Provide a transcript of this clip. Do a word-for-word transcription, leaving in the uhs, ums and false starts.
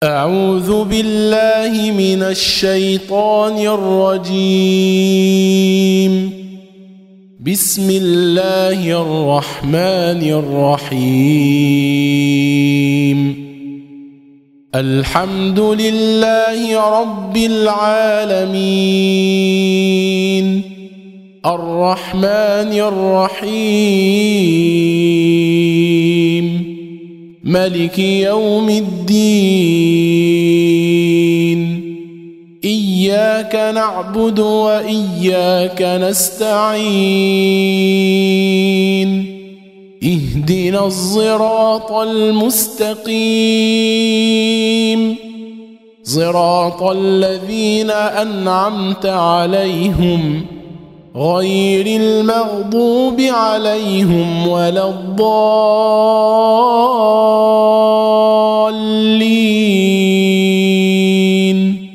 أعوذ بالله من الشيطان الرجيم. بسم الله الرحمن الرحيم. الحمد لله رب العالمين، الرحمن الرحيم، ملك يوم الدين. إياك نعبد وإياك نستعين. اهدنا الصراط المستقيم، صراط الذين أنعمت عليهم غير المغضوب عليهم ولا الضالين.